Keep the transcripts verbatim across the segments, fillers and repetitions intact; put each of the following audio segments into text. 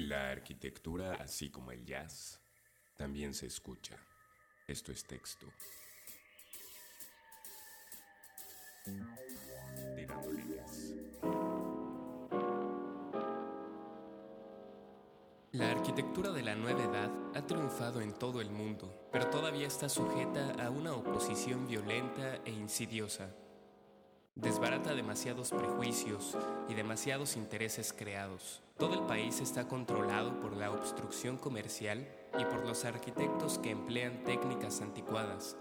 La arquitectura, así como el jazz, también se escucha. Esto es texto. Tirando líneas. La arquitectura de la nueva edad ha triunfado en todo el mundo, pero todavía está sujeta a una oposición violenta e insidiosa. Desbarata demasiados prejuicios y demasiados intereses creados. Todo el país está controlado por la obstrucción comercial y por los arquitectos que emplean técnicas anticuadas,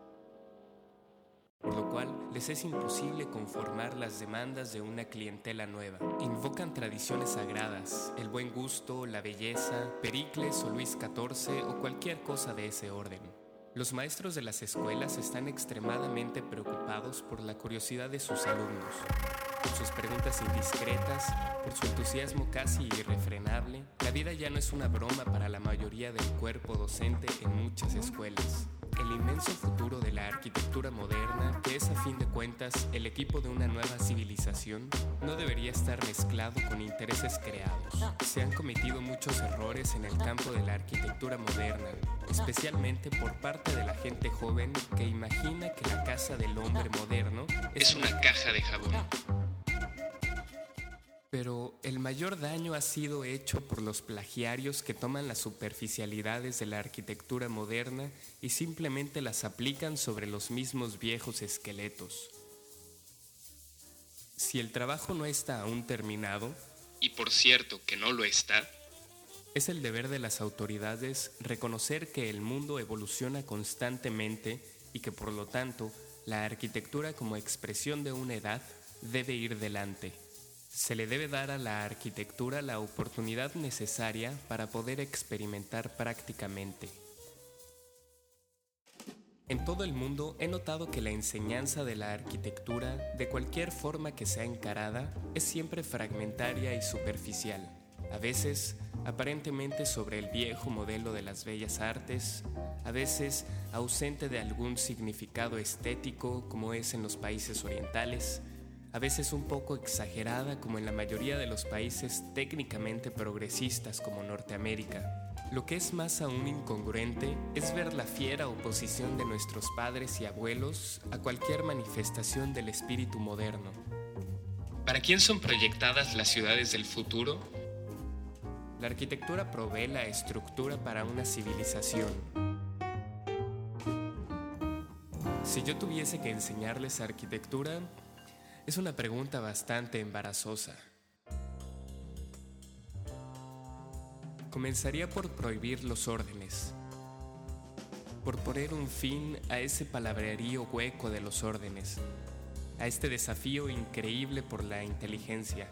por lo cual les es imposible conformar las demandas de una clientela nueva. Invocan tradiciones sagradas, el buen gusto, la belleza, Pericles o Luis catorce o cualquier cosa de ese orden. Los maestros de las escuelas están extremadamente preocupados por la curiosidad de sus alumnos, por sus preguntas indiscretas, por su entusiasmo casi irrefrenable. La vida ya no es una broma para la mayoría del cuerpo docente en muchas escuelas. El inmenso futuro de la arquitectura moderna, que es a fin de cuentas el equipo de una nueva civilización, no debería estar mezclado con intereses creados. Se han cometido muchos errores en el campo de la arquitectura moderna, especialmente por parte de la gente joven que imagina que la casa del hombre moderno es una caja de jabón. Pero el mayor daño ha sido hecho por los plagiarios que toman las superficialidades de la arquitectura moderna y simplemente las aplican sobre los mismos viejos esqueletos. Si el trabajo no está aún terminado, y por cierto que no lo está, es el deber de las autoridades reconocer que el mundo evoluciona constantemente y que por lo tanto la arquitectura como expresión de una edad debe ir delante. Se le debe dar a la arquitectura la oportunidad necesaria para poder experimentar prácticamente. En todo el mundo he notado que la enseñanza de la arquitectura, de cualquier forma que sea encarada, es siempre fragmentaria y superficial. A veces, aparentemente sobre el viejo modelo de las bellas artes, a veces ausente de algún significado estético, como es en los países orientales, a veces un poco exagerada como en la mayoría de los países técnicamente progresistas como Norteamérica. Lo que es más aún incongruente es ver la fiera oposición de nuestros padres y abuelos a cualquier manifestación del espíritu moderno. ¿Para quién son proyectadas las ciudades del futuro? La arquitectura provee la estructura para una civilización. Si yo tuviese que enseñarles arquitectura, es una pregunta bastante embarazosa. Comenzaría por prohibir los órdenes, por poner un fin a ese palabrerío hueco de los órdenes, a este desafío increíble por la inteligencia.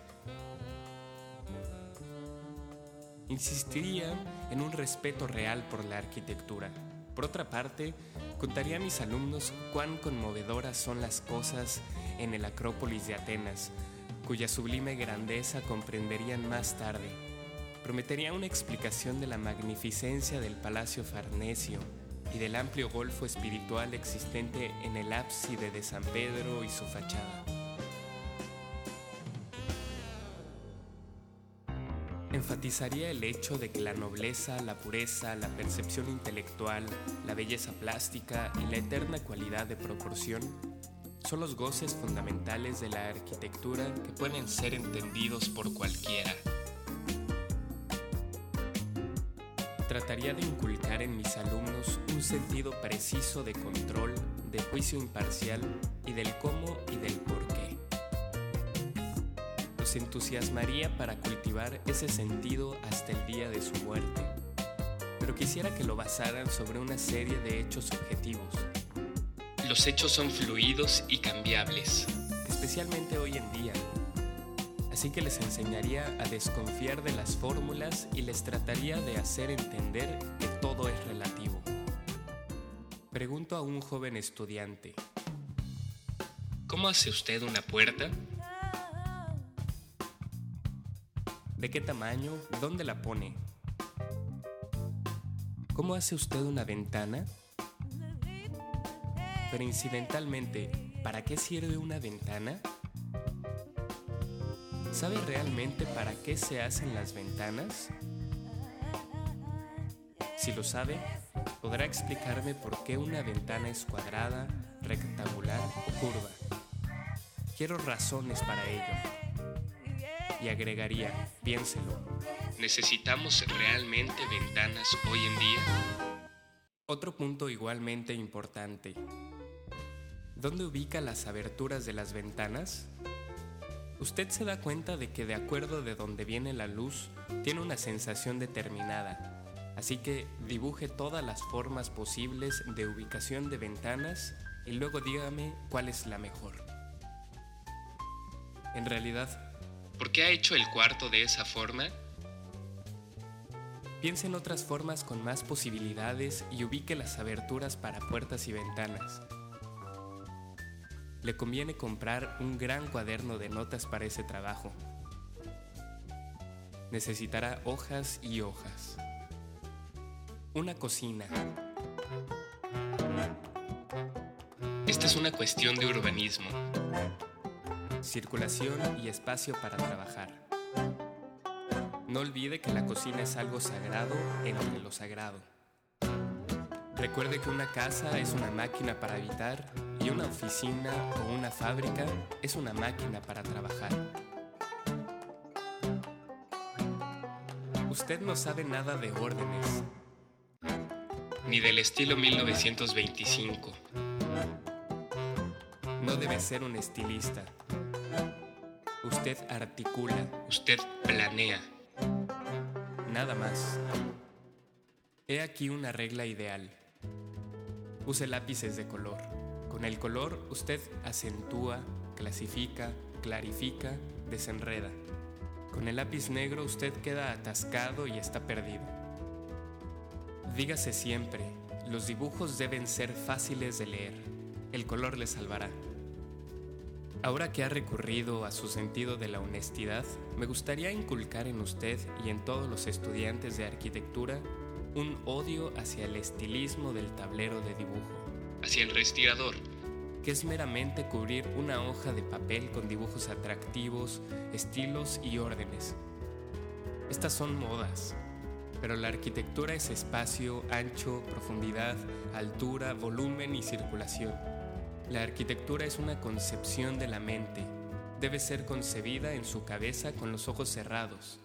Insistiría en un respeto real por la arquitectura. Por otra parte, contaría a mis alumnos cuán conmovedoras son las cosas en el Acrópolis de Atenas, cuya sublime grandeza comprenderían más tarde. Prometería una explicación de la magnificencia del Palacio Farnesio y del amplio golfo espiritual existente en el ábside de San Pedro y su fachada. Enfatizaría el hecho de que la nobleza, la pureza, la percepción intelectual, la belleza plástica y la eterna cualidad de proporción son los goces fundamentales de la arquitectura que pueden ser entendidos por cualquiera. Trataría de inculcar en mis alumnos un sentido preciso de control, de juicio imparcial y del cómo y del por qué. Los entusiasmaría para cultivar ese sentido hasta el día de su muerte, pero quisiera que lo basaran sobre una serie de hechos objetivos. Los hechos son fluidos y cambiables, especialmente hoy en día. Así que les enseñaría a desconfiar de las fórmulas y les trataría de hacer entender que todo es relativo. Pregunto a un joven estudiante: ¿cómo hace usted una puerta? ¿De qué tamaño? ¿Dónde la pone? ¿Cómo hace usted una ventana? Pero incidentalmente, ¿para qué sirve una ventana? ¿Sabe realmente para qué se hacen las ventanas? Si lo sabe, podrá explicarme por qué una ventana es cuadrada, rectangular o curva. Quiero razones para ello. Y agregaría, piénselo, ¿necesitamos realmente ventanas hoy en día? Otro punto igualmente importante. ¿Dónde ubica las aberturas de las ventanas? Usted se da cuenta de que de acuerdo de donde viene la luz, tiene una sensación determinada. Así que dibuje todas las formas posibles de ubicación de ventanas y luego dígame cuál es la mejor. En realidad, ¿por qué ha hecho el cuarto de esa forma? Piense en otras formas con más posibilidades y ubique las aberturas para puertas y ventanas. Le conviene comprar un gran cuaderno de notas para ese trabajo. Necesitará hojas y hojas. Una cocina. Esta es una cuestión de urbanismo. Circulación y espacio para trabajar. No olvide que la cocina es algo sagrado entre lo sagrado. Recuerde que una casa es una máquina para habitar y una oficina o una fábrica es una máquina para trabajar. Usted no sabe nada de órdenes, ni del estilo mil novecientos veinticinco. No debe ser un estilista. Usted articula, usted planea. Nada más. He aquí una regla ideal. Use lápices de color. Con el color usted acentúa, clasifica, clarifica, desenreda. Con el lápiz negro usted queda atascado y está perdido. Dígase siempre, los dibujos deben ser fáciles de leer. El color le salvará. Ahora que ha recurrido a su sentido de la honestidad, me gustaría inculcar en usted y en todos los estudiantes de arquitectura un odio hacia el estilismo del tablero de dibujo, hacia el respirador, que es meramente cubrir una hoja de papel con dibujos atractivos, estilos y órdenes. Estas son modas, pero la arquitectura es espacio, ancho, profundidad, altura, volumen y circulación. La arquitectura es una concepción de la mente. Debe ser concebida en su cabeza con los ojos cerrados.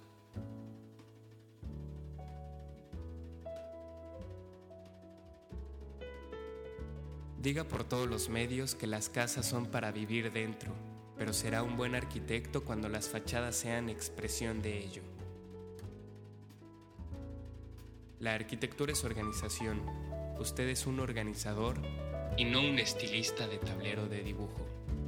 Diga por todos los medios que las casas son para vivir dentro, pero será un buen arquitecto cuando las fachadas sean expresión de ello. La arquitectura es organización. Usted es un organizador y no un estilista de tablero de dibujo.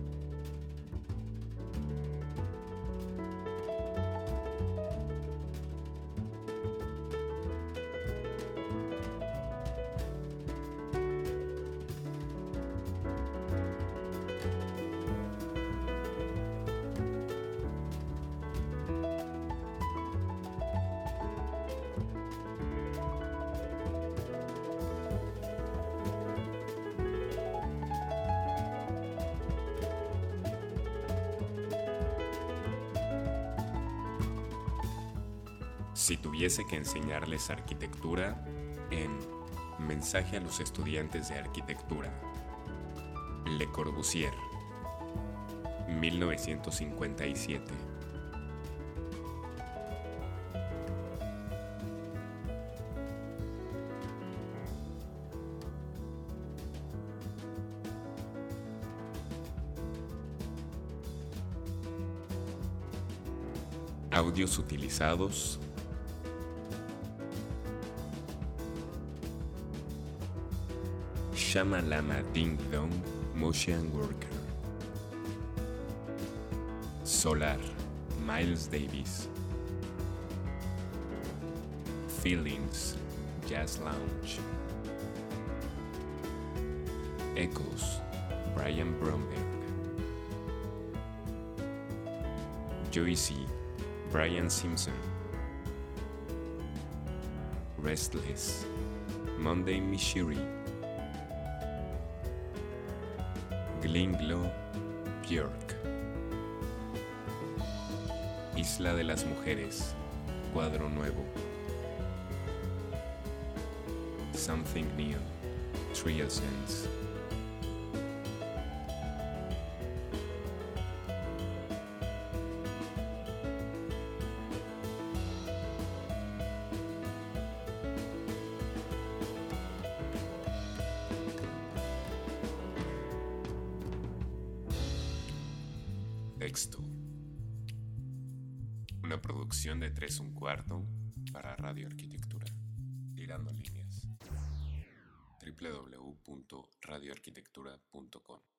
Si tuviese que enseñarles arquitectura, en Mensaje a los estudiantes de arquitectura, Le Corbusier, mil novecientos cincuenta y siete. Audios utilizados: Shama Lama Ding Dong Motion Worker, Solar, Miles Davis, Feelings, Jazz Lounge, Echoes, Brian Bromberg, Joyce, Brian Simpson, Restless, Monday Mishiri, Glinglo, Björk, Isla de las Mujeres, cuadro nuevo, Something New, Trio Sense. Texto. Una producción de tres un cuarto para Radio Arquitectura. Tirando líneas. w w w punto radio arquitectura punto com